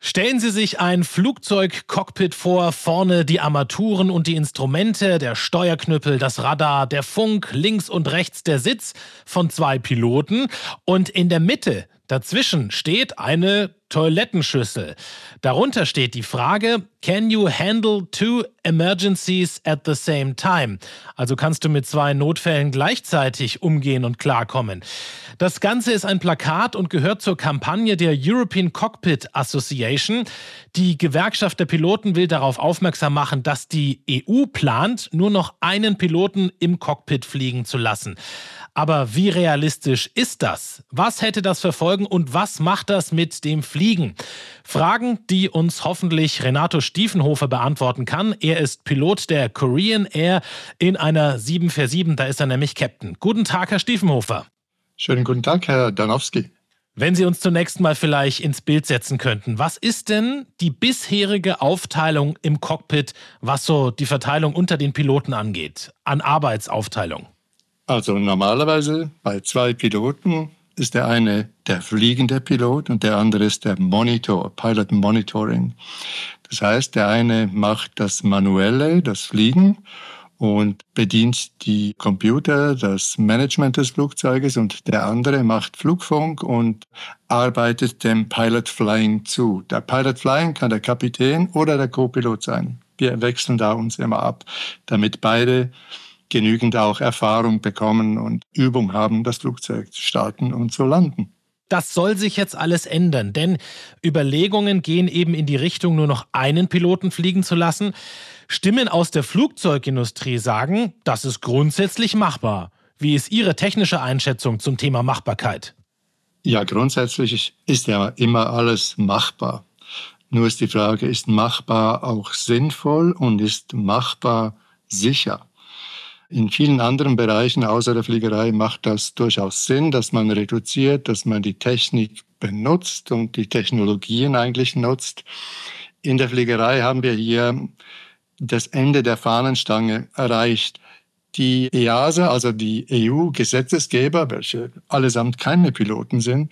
Stellen Sie sich ein Flugzeugcockpit vor, vorne die Armaturen und die Instrumente, der Steuerknüppel, das Radar, der Funk, links und rechts der Sitz von zwei Piloten und in der Mitte, dazwischen steht eine Toilettenschüssel. Darunter steht die Frage, can you handle two emergencies at the same time? Also kannst du mit zwei Notfällen gleichzeitig umgehen und klarkommen. Das Ganze ist ein Plakat und gehört zur Kampagne der European Cockpit Association. Die Gewerkschaft der Piloten will darauf aufmerksam machen, dass die EU plant, nur noch einen Piloten im Cockpit fliegen zu lassen. Aber wie realistisch ist das? Was hätte das für Folgen und was macht das mit dem Fliegen? Fragen, die uns hoffentlich Renato Stiefenhofer beantworten kann. Er ist Pilot der Korean Air in einer 747, da ist er nämlich Captain. Guten Tag, Herr Stiefenhofer. Schönen guten Tag, Herr Danowski. Wenn Sie uns zunächst mal vielleicht ins Bild setzen könnten, was ist denn die bisherige Aufteilung im Cockpit, was so die Verteilung unter den Piloten angeht, an Arbeitsaufteilung? Also normalerweise bei zwei Piloten ist der eine der fliegende Pilot und der andere ist der Monitor, Pilot Monitoring. Das heißt, der eine macht das Manuelle, das Fliegen und bedient die Computer, das Management des Flugzeuges und der andere macht Flugfunk und arbeitet dem Pilot Flying zu. Der Pilot Flying kann der Kapitän oder der Co-Pilot sein. Wir wechseln da uns immer ab, damit beide genügend auch Erfahrung bekommen und Übung haben, das Flugzeug zu starten und zu landen. Das soll sich jetzt alles ändern, denn Überlegungen gehen eben in die Richtung, nur noch einen Piloten fliegen zu lassen. Stimmen aus der Flugzeugindustrie sagen, das ist grundsätzlich machbar. Wie ist Ihre technische Einschätzung zum Thema Machbarkeit? Ja, grundsätzlich ist ja immer alles machbar. Nur ist die Frage, ist machbar auch sinnvoll und ist machbar sicher? In vielen anderen Bereichen außer der Fliegerei macht das durchaus Sinn, dass man reduziert, dass man die Technik benutzt und die Technologien eigentlich nutzt. In der Fliegerei haben wir hier das Ende der Fahnenstange erreicht. Die EASA, also die EU-Gesetzesgeber, welche allesamt keine Piloten sind,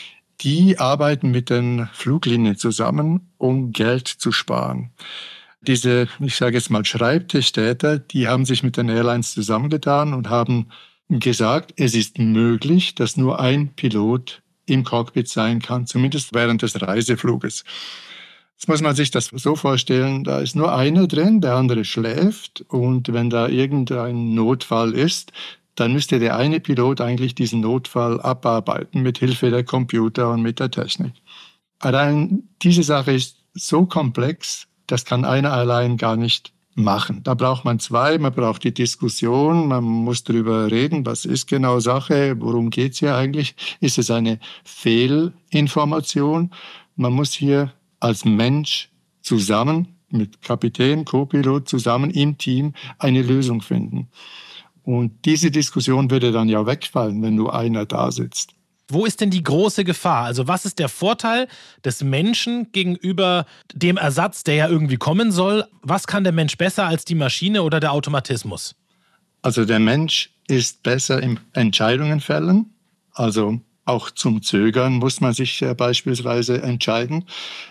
die arbeiten mit den Fluglinien zusammen, um Geld zu sparen. Diese, ich sage jetzt mal Schreibtischtäter, die haben sich mit den Airlines zusammengetan und haben gesagt, es ist möglich, dass nur ein Pilot im Cockpit sein kann, zumindest während des Reisefluges. Jetzt muss man sich das so vorstellen, da ist nur einer drin, der andere schläft und wenn da irgendein Notfall ist, dann müsste der eine Pilot eigentlich diesen Notfall abarbeiten mit Hilfe der Computer und mit der Technik. Allein diese Sache ist so komplex, das kann einer allein gar nicht machen. Da braucht man zwei, man braucht die Diskussion, man muss darüber reden, was ist genau Sache, worum geht es hier eigentlich? Ist es eine Fehlinformation? Man muss hier als Mensch zusammen mit Kapitän, Co-Pilot zusammen im Team eine Lösung finden. Und diese Diskussion würde dann ja wegfallen, wenn nur einer da sitzt. Wo ist denn die große Gefahr? Also was ist der Vorteil des Menschen gegenüber dem Ersatz, der ja irgendwie kommen soll? Was kann der Mensch besser als die Maschine oder der Automatismus? Also der Mensch ist besser im Entscheidungen fällen. Also auch zum Zögern muss man sich beispielsweise entscheiden,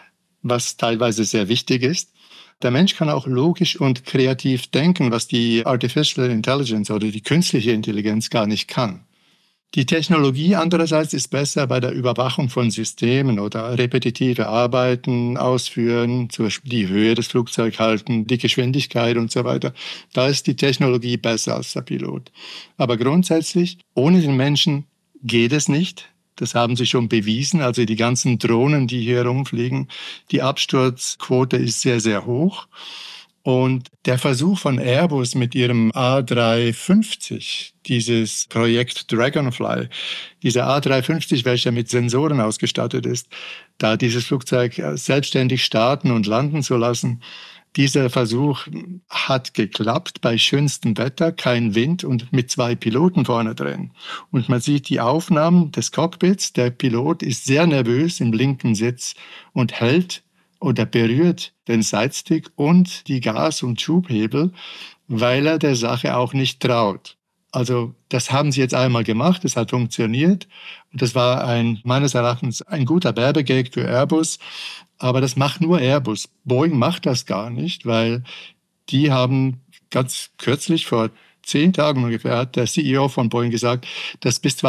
was teilweise sehr wichtig ist. Der Mensch kann auch logisch und kreativ denken, was die Artificial Intelligence oder die künstliche Intelligenz gar nicht kann. Die Technologie andererseits ist besser bei der Überwachung von Systemen oder repetitive Arbeiten ausführen, zum Beispiel die Höhe des Flugzeugs halten, die Geschwindigkeit und so weiter. Da ist die Technologie besser als der Pilot. Aber grundsätzlich, ohne den Menschen geht es nicht. Das haben sie schon bewiesen. Also die ganzen Drohnen, die hier rumfliegen, die Absturzquote ist sehr, sehr hoch. Und der Versuch von Airbus mit ihrem A350, dieses Projekt Dragonfly, dieser A350, welcher mit Sensoren ausgestattet ist, da dieses Flugzeug selbstständig starten und landen zu lassen, dieser Versuch hat geklappt bei schönstem Wetter, kein Wind und mit zwei Piloten vorne drin. Und man sieht die Aufnahmen des Cockpits. Der Pilot ist sehr nervös im linken Sitz und hält oder berührt den Sidestick und die Gas- und Schubhebel, weil er der Sache auch nicht traut. Also das haben sie jetzt einmal gemacht, es hat funktioniert und das war meines Erachtens ein guter Werbegag für Airbus. Aber das macht nur Airbus. Boeing macht das gar nicht, weil die haben ganz kürzlich, vor 10 Tagen ungefähr, hat der CEO von Boeing gesagt, dass bis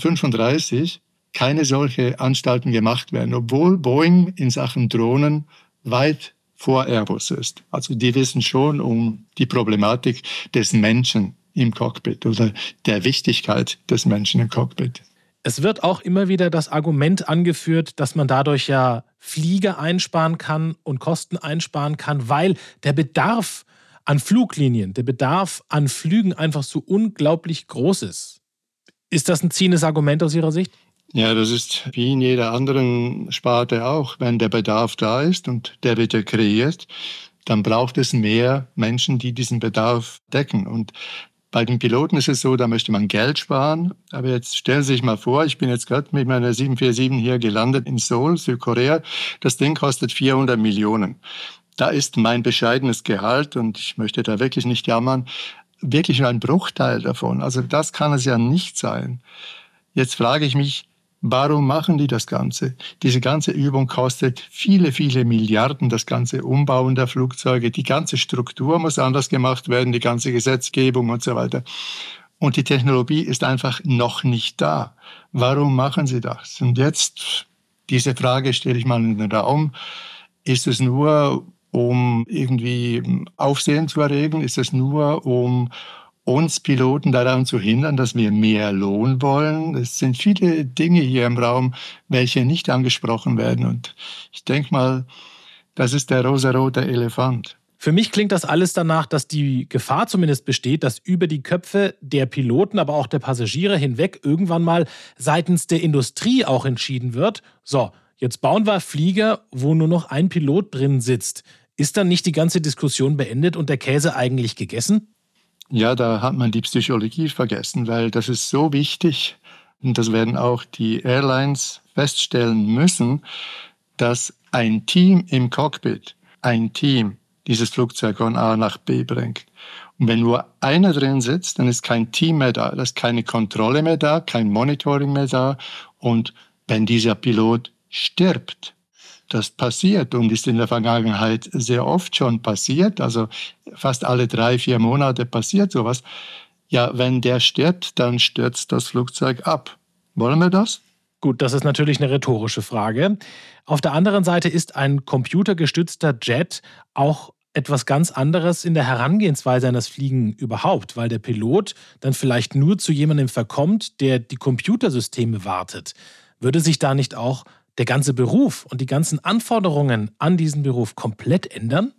2035 keine solche Anstalten gemacht werden, obwohl Boeing in Sachen Drohnen weit vor Airbus ist. Also die wissen schon um die Problematik des Menschen im Cockpit oder der Wichtigkeit des Menschen im Cockpit. Es wird auch immer wieder das Argument angeführt, dass man dadurch ja Flieger einsparen kann und Kosten einsparen kann, weil der Bedarf an Fluglinien, der Bedarf an Flügen einfach so unglaublich groß ist. Ist das ein ziehendes Argument aus Ihrer Sicht? Ja, das ist wie in jeder anderen Sparte auch. Wenn der Bedarf da ist und der wird ja kreiert, dann braucht es mehr Menschen, die diesen Bedarf decken. Und bei den Piloten ist es so, da möchte man Geld sparen. Aber jetzt stellen Sie sich mal vor, ich bin jetzt gerade mit meiner 747 hier gelandet in Seoul, Südkorea. Das Ding kostet 400 Millionen. Da ist mein bescheidenes Gehalt, und ich möchte da wirklich nicht jammern, wirklich nur ein Bruchteil davon. Also das kann es ja nicht sein. Jetzt frage ich mich, warum machen die das Ganze? Diese ganze Übung kostet viele, viele Milliarden, das ganze Umbauen der Flugzeuge. Die ganze Struktur muss anders gemacht werden, die ganze Gesetzgebung und so weiter. Und die Technologie ist einfach noch nicht da. Warum machen sie das? Und jetzt, diese Frage stelle ich mal in den Raum. Ist es nur, um irgendwie Aufsehen zu erregen? Ist es nur, um uns Piloten daran zu hindern, dass wir mehr Lohn wollen? Es sind viele Dinge hier im Raum, welche nicht angesprochen werden. Und ich denke mal, das ist der rosarote Elefant. Für mich klingt das alles danach, dass die Gefahr zumindest besteht, dass über die Köpfe der Piloten, aber auch der Passagiere hinweg irgendwann mal seitens der Industrie auch entschieden wird, so, jetzt bauen wir Flieger, wo nur noch ein Pilot drin sitzt. Ist dann nicht die ganze Diskussion beendet und der Käse eigentlich gegessen? Ja, da hat man die Psychologie vergessen, weil das ist so wichtig, und das werden auch die Airlines feststellen müssen, dass ein Team im Cockpit, ein Team, dieses Flugzeug von A nach B bringt. Und wenn nur einer drin sitzt, dann ist kein Team mehr da, da ist keine Kontrolle mehr da, kein Monitoring mehr da. Und wenn dieser Pilot stirbt, das passiert und ist in der Vergangenheit sehr oft schon passiert, also fast alle 3-4 Monate passiert sowas. Ja, wenn der stirbt, dann stürzt das Flugzeug ab. Wollen wir das? Gut, das ist natürlich eine rhetorische Frage. Auf der anderen Seite ist ein computergestützter Jet auch etwas ganz anderes in der Herangehensweise an das Fliegen überhaupt, weil der Pilot dann vielleicht nur zu jemandem verkommt, der die Computersysteme wartet. Würde sich da nicht auch der ganze Beruf und die ganzen Anforderungen an diesen Beruf komplett ändern?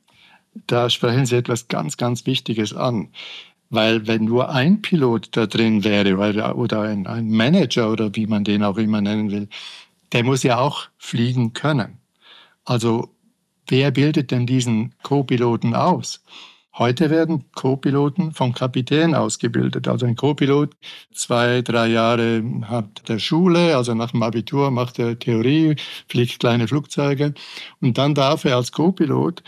Da sprechen Sie etwas ganz, ganz Wichtiges an. Weil wenn nur ein Pilot da drin wäre oder ein Manager oder wie man den auch immer nennen will, der muss ja auch fliegen können. Also wer bildet denn diesen Co-Piloten aus? Heute werden Co-Piloten vom Kapitän ausgebildet. Also ein Co-Pilot 2-3 Jahre hat der Schule, also nach dem Abitur macht er Theorie, fliegt kleine Flugzeuge und dann darf er als Co-Pilot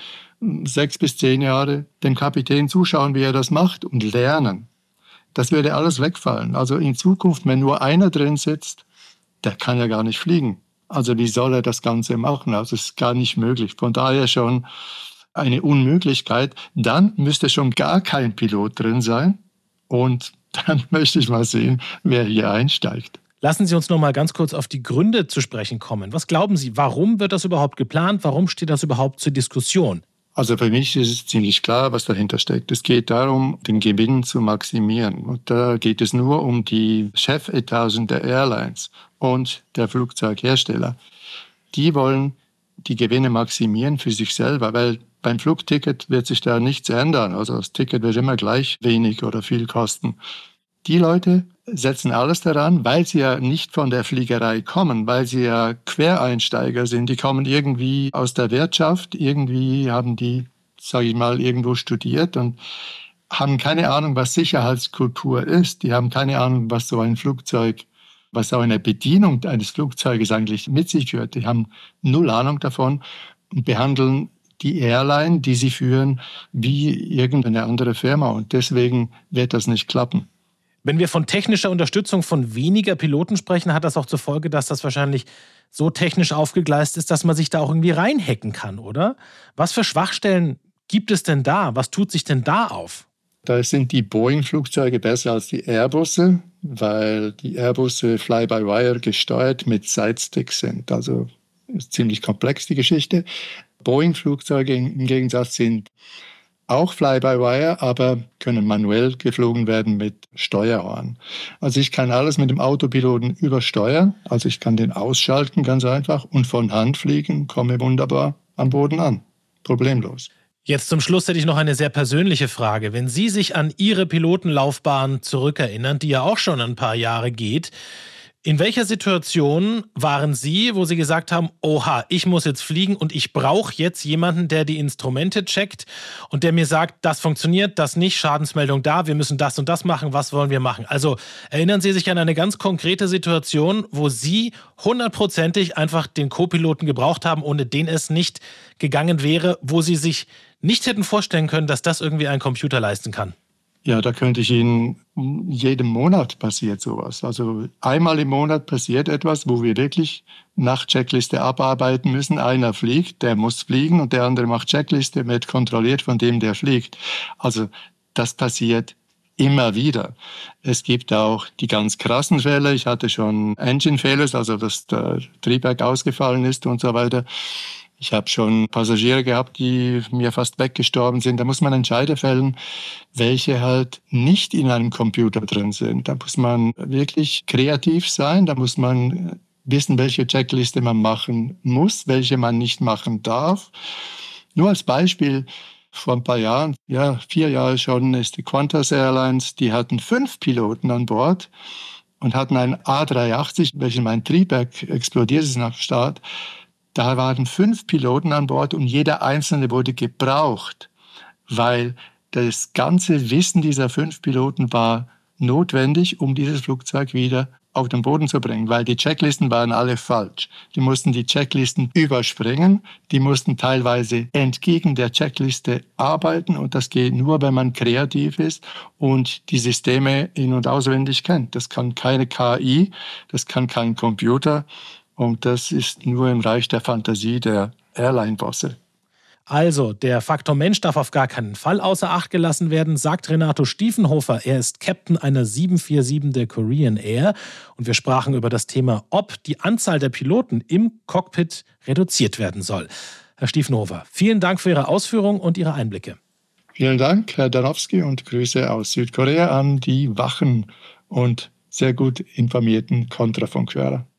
6 bis 10 Jahre dem Kapitän zuschauen, wie er das macht und lernen. Das würde alles wegfallen. Also in Zukunft, wenn nur einer drin sitzt, der kann ja gar nicht fliegen. Also wie soll er das Ganze machen? Also es ist gar nicht möglich. Von daher schon eine Unmöglichkeit. Dann müsste schon gar kein Pilot drin sein. Und dann möchte ich mal sehen, wer hier einsteigt. Lassen Sie uns noch mal ganz kurz auf die Gründe zu sprechen kommen. Was glauben Sie, warum wird das überhaupt geplant? Warum steht das überhaupt zur Diskussion? Also für mich ist es ziemlich klar, was dahinter steckt. Es geht darum, den Gewinn zu maximieren. Und da geht es nur um die Chefetagen der Airlines und der Flugzeughersteller. Die wollen die Gewinne maximieren für sich selber, weil beim Flugticket wird sich da nichts ändern. Also das Ticket wird immer gleich wenig oder viel kosten. Die Leute setzen alles daran, weil sie ja nicht von der Fliegerei kommen, weil sie ja Quereinsteiger sind. Die kommen irgendwie aus der Wirtschaft, irgendwie haben die, sage ich mal, irgendwo studiert und haben keine Ahnung, was Sicherheitskultur ist. Die haben keine Ahnung, was so ein Flugzeug, was so eine Bedienung eines Flugzeuges eigentlich mit sich führt. Die haben null Ahnung davon und behandeln die Airline, die sie führen, wie irgendeine andere Firma. Und deswegen wird das nicht klappen. Wenn wir von technischer Unterstützung von weniger Piloten sprechen, hat das auch zur Folge, dass das wahrscheinlich so technisch aufgegleist ist, dass man sich da auch irgendwie reinhacken kann, oder? Was für Schwachstellen gibt es denn da? Was tut sich denn da auf? Da sind die Boeing-Flugzeuge besser als die Airbusse, weil die Airbusse Fly-by-Wire gesteuert mit Sidesticks sind. Also ist ziemlich komplex, die Geschichte. Boeing-Flugzeuge im Gegensatz sind auch Fly-by-Wire, aber können manuell geflogen werden mit Steuerhorn. Also ich kann alles mit dem Autopiloten übersteuern. Also ich kann den ausschalten, ganz einfach, und von Hand fliegen, komme wunderbar am Boden an. Problemlos. Jetzt zum Schluss hätte ich noch eine sehr persönliche Frage. Wenn Sie sich an Ihre Pilotenlaufbahn zurückerinnern, die ja auch schon ein paar Jahre geht, in welcher Situation waren Sie, wo Sie gesagt haben, oha, ich muss jetzt fliegen und ich brauche jetzt jemanden, der die Instrumente checkt und der mir sagt, das funktioniert, das nicht, Schadensmeldung da, wir müssen das und das machen, was wollen wir machen? Also erinnern Sie sich an eine ganz konkrete Situation, wo Sie 100%ig einfach den Co-Piloten gebraucht haben, ohne den es nicht gegangen wäre, wo Sie sich nicht hätten vorstellen können, dass das irgendwie ein Computer leisten kann? Ja, da könnte ich Ihnen, jeden Monat passiert sowas. Also einmal im Monat passiert etwas, wo wir wirklich nach Checkliste abarbeiten müssen. Einer fliegt, der muss fliegen und der andere macht Checkliste, wird kontrolliert von dem, der fliegt. Also das passiert immer wieder. Es gibt auch die ganz krassen Fälle. Ich hatte schon Engine Failures, also dass der Triebwerk ausgefallen ist und so weiter. Ich habe schon Passagiere gehabt, die mir fast weggestorben sind. Da muss man Entscheide fällen, welche halt nicht in einem Computer drin sind. Da muss man wirklich kreativ sein. Da muss man wissen, welche Checkliste man machen muss, welche man nicht machen darf. Nur als Beispiel, vor ein paar Jahren, 4 Jahre schon, ist die Qantas Airlines, die hatten 5 Piloten an Bord und hatten einen A380, welchen mein Triebwerk explodiert ist nach Start. Da waren 5 Piloten an Bord und jeder einzelne wurde gebraucht, weil das ganze Wissen dieser 5 Piloten war notwendig, um dieses Flugzeug wieder auf den Boden zu bringen, weil die Checklisten waren alle falsch. Die mussten die Checklisten überspringen, die mussten teilweise entgegen der Checkliste arbeiten und das geht nur, wenn man kreativ ist und die Systeme in- und auswendig kennt. Das kann keine KI, das kann kein Computer. Und das ist nur im Reich der Fantasie der Airline-Bosse. Also, der Faktor Mensch darf auf gar keinen Fall außer Acht gelassen werden, sagt Renato Stiefenhofer. Er ist Captain einer 747 der Korean Air. Und wir sprachen über das Thema, ob die Anzahl der Piloten im Cockpit reduziert werden soll. Herr Stiefenhofer, vielen Dank für Ihre Ausführungen und Ihre Einblicke. Vielen Dank, Herr Danowski, und Grüße aus Südkorea an die wachen und sehr gut informierten Kontrafunkhörer.